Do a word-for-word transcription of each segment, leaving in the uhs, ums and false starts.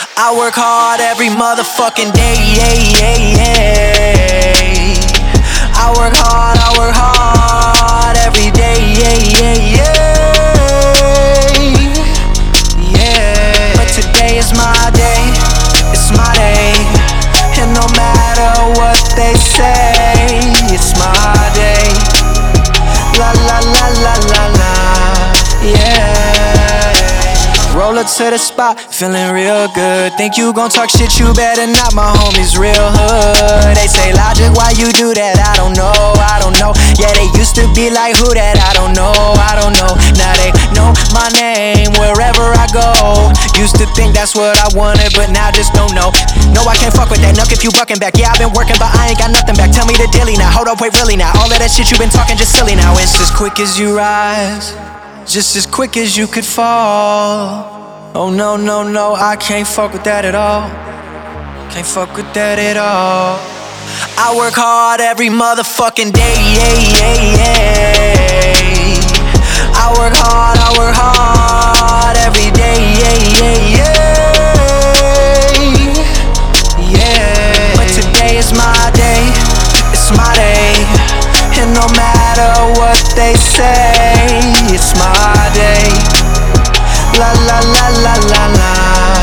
I work hard every motherfucking day, yeah, yeah, yeah. I work hard, I work hard every day, yeah, yeah, yeah. Yeah. But today is my day, it's my day. And no matter what they say, it's my day. La la la la la la, yeah. Roll up to the spot, feeling real good. Think you gon' talk shit, you better not, my homies real hood. They say, Logic, why you do that? I don't know, I don't know. Yeah, they used to be like, who that? I don't know, I don't know. Now they know my name wherever I go. Used to think that's what I wanted, but now just don't know. No, I can't fuck with that, nuck if you bucking back. Yeah, I've been working, but I ain't got nothing back. Tell me the dilly now, hold up, wait, really now. All of that shit you been talking just silly now. It's as quick as you rise, just as quick as you could fall. Oh no, no, no, I can't fuck with that at all. Can't fuck with that at all. I work hard every motherfucking day, yeah, yeah, yeah. I work hard, I work hard every day, yeah, yeah, yeah. Yeah. But today is my day, it's my day. And no matter what they say, it's my day. La la la la la la,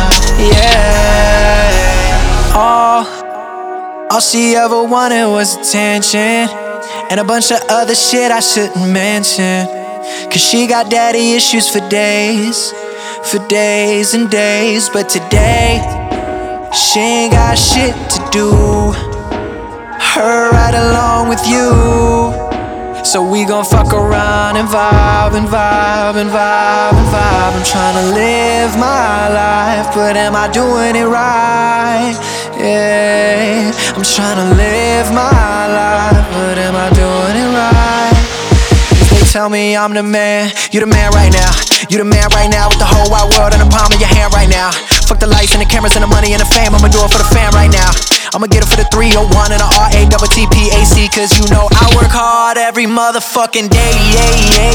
yeah. All, all she ever wanted was attention, and a bunch of other shit I shouldn't mention. Cause she got daddy issues for days, for days and days. But today, she ain't got shit to do. Her right along with you. So we gon' fuck around and vibe and vibe and vibe and vibe. I'm tryna live my life, but am I doing it right? Yeah, I'm tryna live my life, but am I doing it right? If they tell me I'm the man, you the man right now. You the man right now with the whole wide world in the palm of your hand right now. Fuck the lights and the cameras and the money and the fame, I'ma do it for the fam right now. I'ma get it for the three oh one and the R A T T P A C. Cause you know I work hard every motherfucking day, yeah, yeah,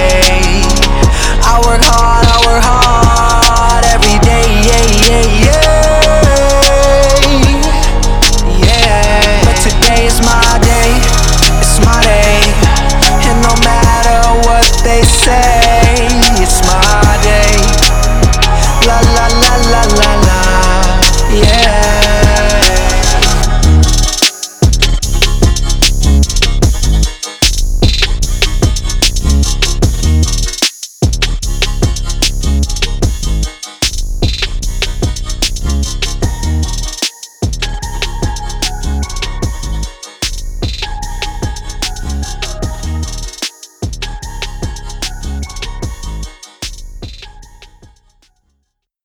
yeah. I work hard, I work hard every day, yeah, yeah, yeah.